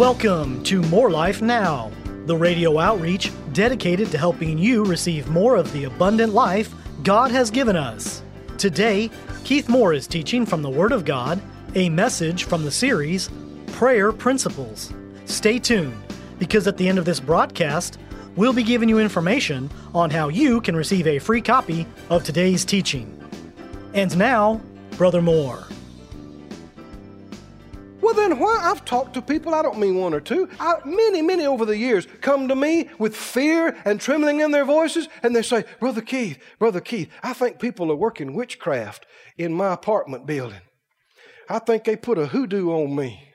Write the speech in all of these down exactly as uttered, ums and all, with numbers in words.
Welcome to More Life Now, the radio outreach dedicated to helping you receive more of the abundant life God has given us. Today, Keith Moore is teaching from the Word of God, a message from the series, Prayer Principles. Stay tuned, because at the end of this broadcast, we'll be giving you information on how you can receive a free copy of today's teaching. And now, Brother Moore. Well, then why? I've talked to people, I don't mean one or two, I, many, many over the years come to me with fear and trembling in their voices, and they say, Brother Keith, Brother Keith, I think people are working witchcraft in my apartment building. I think they put a hoodoo on me.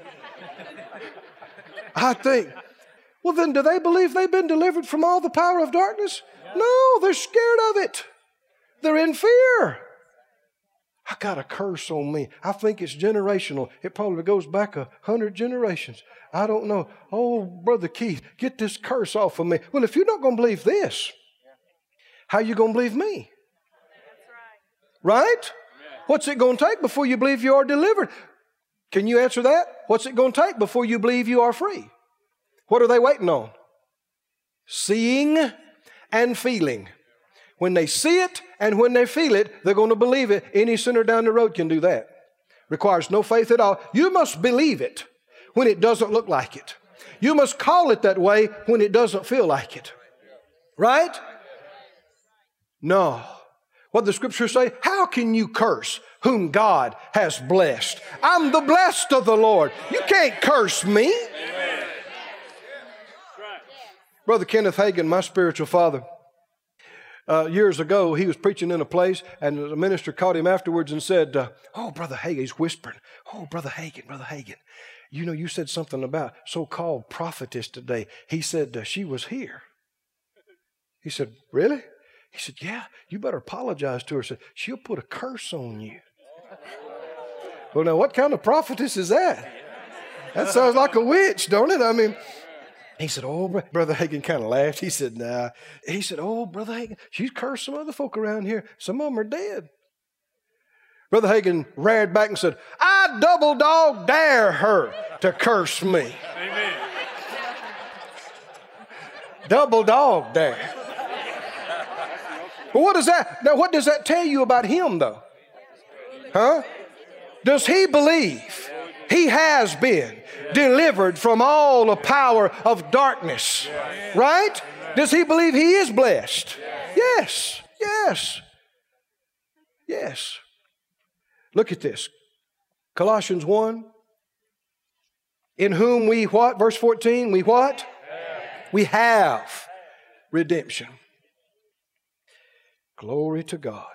I think, well then, do they believe they've been delivered from all the power of darkness? No, they're scared of it. They're in fear. I got a curse on me. I think it's generational. It probably goes back a hundred generations. I don't know. Oh, Brother Keith, get this curse off of me. Well, if you're not going to believe this, how are you going to believe me? Right? Right? What's it going to take before you believe you are delivered? Can you answer that? What's it going to take before you believe you are free? What are they waiting on? Seeing and feeling. When they see it and when they feel it, they're going to believe it. Any sinner down the road can do that. Requires no faith at all. You must believe it when it doesn't look like it. You must call it that way when it doesn't feel like it. Right? No. What the scriptures say, how can you curse whom God has blessed? I'm the blessed of the Lord. You can't curse me. Brother Kenneth Hagin, my spiritual father, Uh, years ago, he was preaching in a place, and the minister caught him afterwards and said, uh, oh, Brother Hagin, he's whispering, oh, Brother Hagin, Brother Hagin, you know, you said something about so-called prophetess today. He said, uh, she was here. He said, really? He said, yeah, you better apologize to her. He said, she'll put a curse on you. Well, now, what kind of prophetess is that? That sounds like a witch, don't it? I mean... He said, oh, Brother Hagin kind of laughed. He said, nah. He said, oh, Brother Hagin, she's cursed some other folk around here. Some of them are dead. Brother Hagin reared back and said, I double dog dare her to curse me. Amen. Double dog dare. But what does that, now what does that tell you about him, though? Huh? Does he believe he has been delivered from all the power of darkness? Right? Does he believe he is blessed? Yes. Yes. Yes. Look at this. Colossians one. In whom we what? Verse fourteen. We what? We have redemption. Glory to God.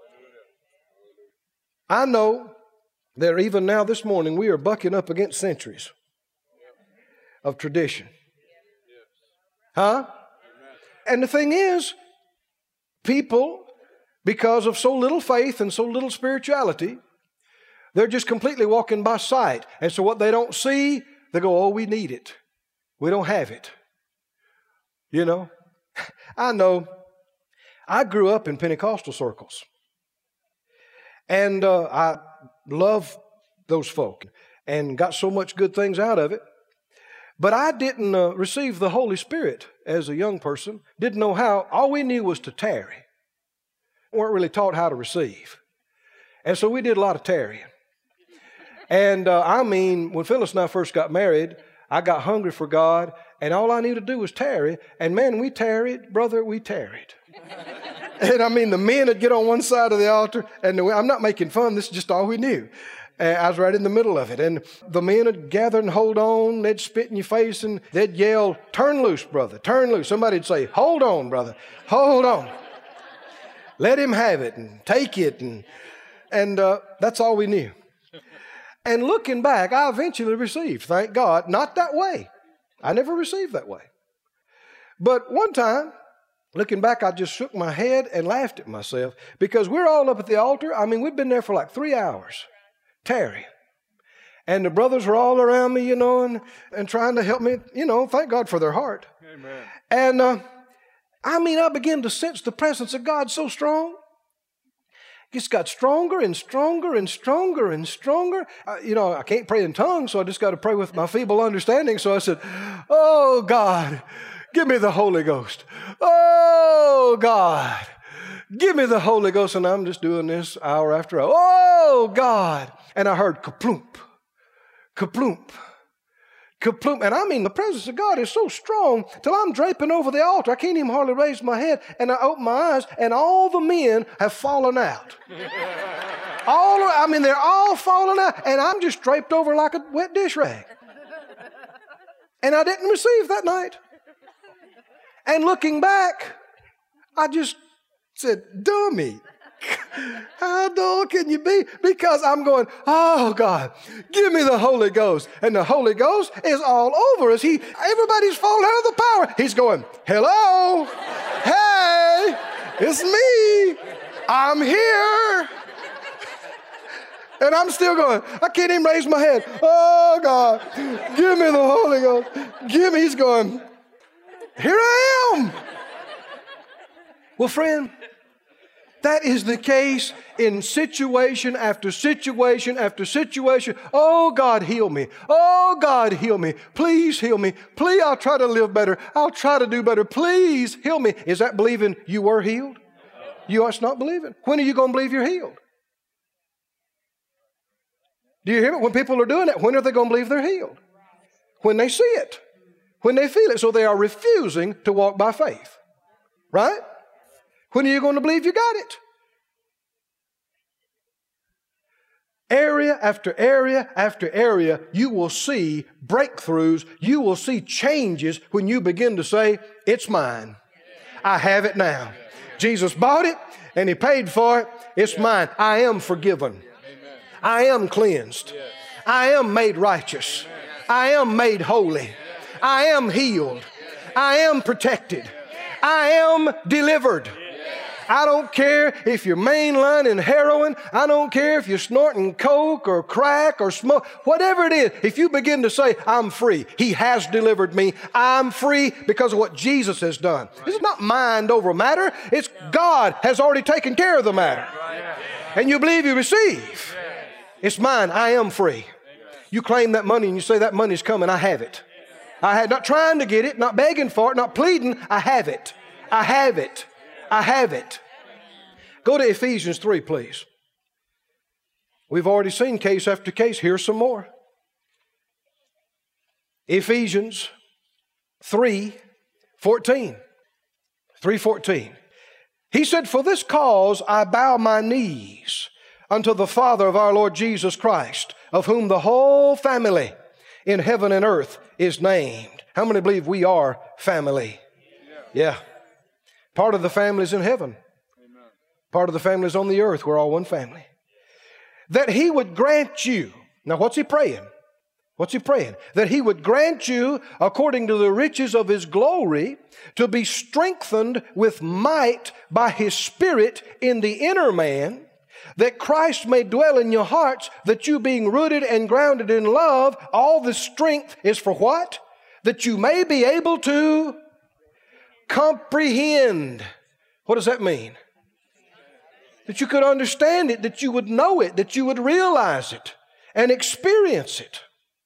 I know that even now this morning we are bucking up against centuries of tradition. Huh? And the thing is, people, because of so little faith and so little spirituality, they're just completely walking by sight. And so what they don't see, they go, oh, we need it. We don't have it. You know? I know. I grew up in Pentecostal circles. And uh, I love those folk and got so much good things out of it. But I didn't uh, receive the Holy Spirit as a young person. Didn't know how. All we knew was to tarry. Weren't really taught how to receive. And so we did a lot of tarrying. And uh, I mean, when Phyllis and I first got married, I got hungry for God, and all I knew to do was tarry. And man, we tarried, brother, we tarried. And I mean, the men would get on one side of the altar, and the, I'm not making fun, this is just all we knew. And I was right in the middle of it. And the men would gather and hold on, they'd spit in your face, and they'd yell, turn loose, brother, turn loose. Somebody'd say, hold on, brother, hold on. Let him have it, and take it, and, and uh, that's all we knew. And looking back, I eventually received, thank God, not that way. I never received that way. But one time, looking back, I just shook my head and laughed at myself, because we're all up at the altar. I mean, we'd been there for like three hours, tarrying. And the brothers were all around me, you know, and, and trying to help me, you know, thank God for their heart. Amen. And uh, I mean, I began to sense the presence of God so strong. Just got stronger and stronger and stronger and stronger. Uh, you know, I can't pray in tongues, so I just got to pray with my feeble understanding. So I said, oh, God, give me the Holy Ghost. Oh, God, give me the Holy Ghost. And I'm just doing this hour after hour. Oh, God. And I heard kaplump, kaplump. Kaplump. And I mean, the presence of God is so strong till I'm draping over the altar. I can't even hardly raise my head. And I open my eyes, and all the men have fallen out. all, I mean, they're all falling out. And I'm just draped over like a wet dish rag. And I didn't receive that night. And looking back, I just said, dummy. How dull can you be? Because I'm going, oh, God, give me the Holy Ghost. And the Holy Ghost is all over us. He, everybody's falling out of the power. He's going, hello, hey, it's me. I'm here. And I'm still going, I can't even raise my head. Oh, God, give me the Holy Ghost. Give me. He's going, here I am. Well, friend, that is the case in situation after situation after situation. Oh, God, heal me. Oh, God, heal me. Please heal me. Please, I'll try to live better. I'll try to do better. Please heal me. Is that believing you were healed? You are not believing. When are you going to believe you're healed? Do you hear me? When people are doing that, when are they going to believe they're healed? When they see it. When they feel it. So they are refusing to walk by faith. Right? When are you going to believe you got it? Area after area after area, you will see breakthroughs. You will see changes when you begin to say, it's mine. I have it now. Jesus bought it and He paid for it. It's mine. I am forgiven. I am cleansed. I am made righteous. I am made holy. I am healed. I am protected. I am delivered. I don't care if you're mainlining heroin. I don't care if you're snorting coke or crack or smoke. Whatever it is, if you begin to say, I'm free. He has delivered me. I'm free because of what Jesus has done. It's not mind over matter. It's God has already taken care of the matter. And you believe you receive. It's mine. I am free. You claim that money and you say that money's coming. I have it. I had not trying to get it, not begging for it, not pleading. I have it. I have it. I have it. Go to Ephesians three, please. We've already seen case after case. Here's some more. Ephesians three fourteen. three fourteen. He said, for this cause I bow my knees unto the Father of our Lord Jesus Christ, of whom the whole family in heaven and earth is named. How many believe we are family? Yeah. Part of the family is in heaven. Amen. Part of the family is on the earth. We're all one family. That He would grant you. Now what's He praying? What's He praying? That He would grant you, according to the riches of His glory, to be strengthened with might by His Spirit in the inner man, that Christ may dwell in your hearts, that you being rooted and grounded in love, all the strength is for what? That you may be able to comprehend. What does that mean? That you could understand it, that you would know it, that you would realize it and experience it.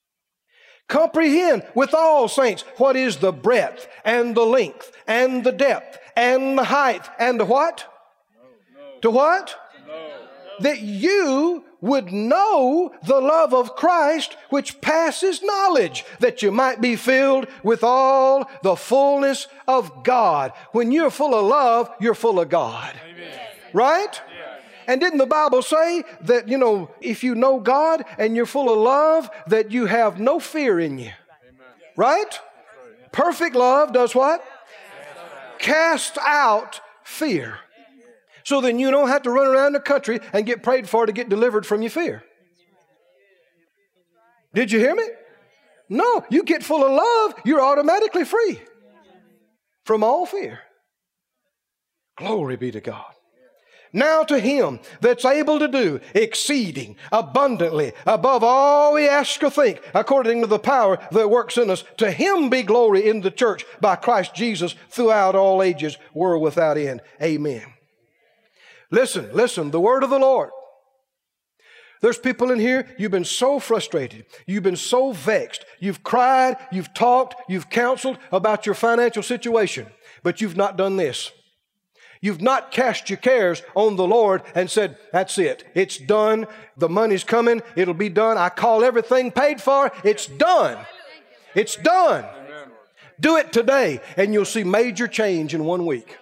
Comprehend with all saints what is the breadth and the length and the depth and the height and the what? No, no. To what? No. That you would know the love of Christ which passes knowledge, that you might be filled with all the fullness of God. When you're full of love, you're full of God. Amen. Right? Yeah. And didn't the Bible say that, you know, if you know God and you're full of love, that you have no fear in you? Amen. Right? Perfect love does what? Cast out fear. So then you don't have to run around the country and get prayed for to get delivered from your fear. Did you hear me? No, you get full of love, you're automatically free from all fear. Glory be to God. Now to Him that's able to do exceeding abundantly above all we ask or think, according to the power that works in us, to Him be glory in the church by Christ Jesus throughout all ages, world without end. Amen. Listen, listen, the word of the Lord. There's people in here, you've been so frustrated. You've been so vexed. You've cried, you've talked, you've counseled about your financial situation, but you've not done this. You've not cast your cares on the Lord and said, that's it. It's done. The money's coming. It'll be done. I call everything paid for. It's done. It's done. Do it today, and you'll see major change in one week.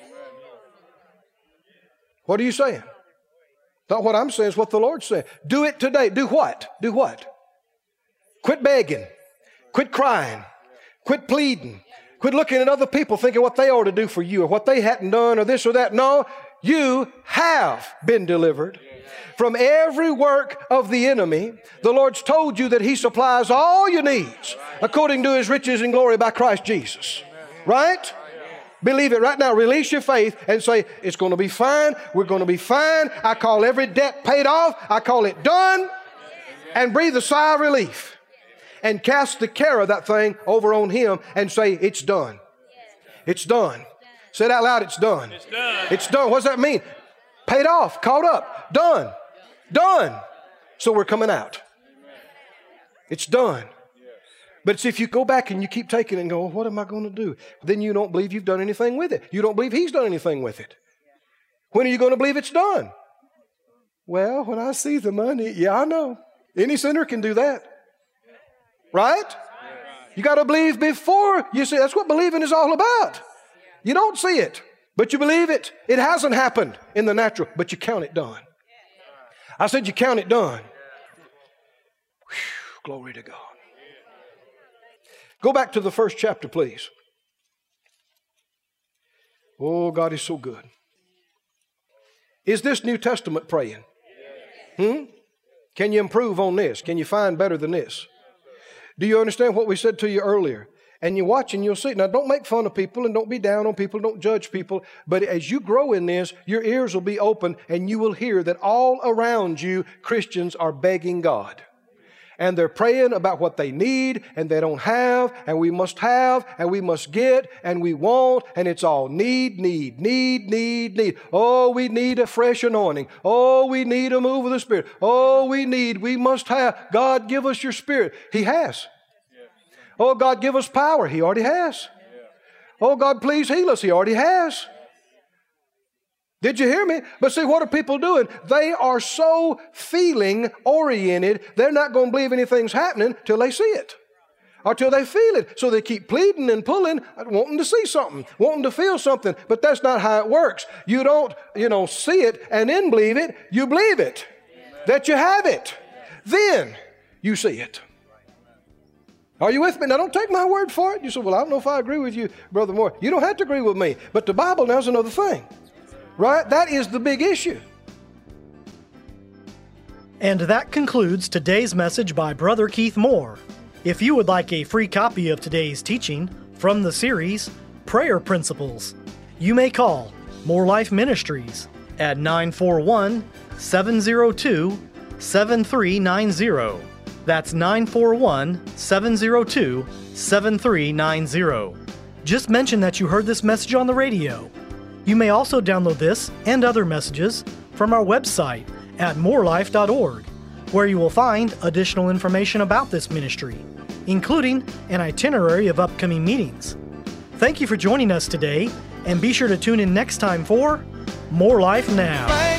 What are you saying? Not what I'm saying, it's what the Lord's saying. Do it today. Do what? Do what? Quit begging. Quit crying. Quit pleading. Quit looking at other people thinking what they ought to do for you or what they hadn't done or this or that. No, you have been delivered from every work of the enemy. The Lord's told you that He supplies all your needs according to His riches and glory by Christ Jesus. Right? Believe it right now. Release your faith and say, it's going to be fine. We're going to be fine. I call every debt paid off. I call it done. And breathe a sigh of relief. And cast the care of that thing over on Him and say, it's done. It's done. Say it out loud, it's done. It's done. It's done. What does that mean? Paid off, caught up, done. Done. So we're coming out. It's done. But it's if you go back and you keep taking it and go, well, what am I going to do? Then you don't believe you've done anything with it. You don't believe He's done anything with it. When are you going to believe it's done? Well, when I see the money, yeah, I know. Any sinner can do that. Right? You got to believe before you see. That's what believing is all about. You don't see it, but you believe it. It hasn't happened in the natural, but you count it done. I said you count it done. Whew, glory to God. Go back to the first chapter, please. Oh, God is so good. Is this New Testament praying? Hmm? Can you improve on this? Can you find better than this? Do you understand what we said to you earlier? And you watch and you'll see. Now, don't make fun of people and don't be down on people. Don't judge people. But as you grow in this, your ears will be open and you will hear that all around you, Christians are begging God. And they're praying about what they need and they don't have, and we must have, and we must get, and we want, and it's all need, need, need, need, need. Oh, we need a fresh anointing. Oh, we need a move of the Spirit. Oh, we need, we must have. God, give us your Spirit. He has. Oh, God, give us power. He already has. Oh, God, please heal us. He already has. Did you hear me? But see, what are people doing? They are so feeling oriented, they're not going to believe anything's happening till they see it. Or till they feel it. So they keep pleading and pulling, wanting to see something, wanting to feel something. But that's not how it works. You don't, you know, see it and then believe it. You believe it. That you have it. Then you see it. Are you with me? Now, don't take my word for it. You say, well, I don't know if I agree with you, Brother Moore. You don't have to agree with me. But the Bible knows another thing. Right? That is the big issue. And that concludes today's message by Brother Keith Moore. If you would like a free copy of today's teaching from the series, Prayer Principles, you may call More Life Ministries at nine four one, seven zero two, seven three nine zero. That's nine four one, seven zero two, seven three nine zero. Just mention that you heard this message on the radio. You may also download this and other messages from our website at more life dot org, where you will find additional information about this ministry, including an itinerary of upcoming meetings. Thank you for joining us today, and be sure to tune in next time for More Life Now.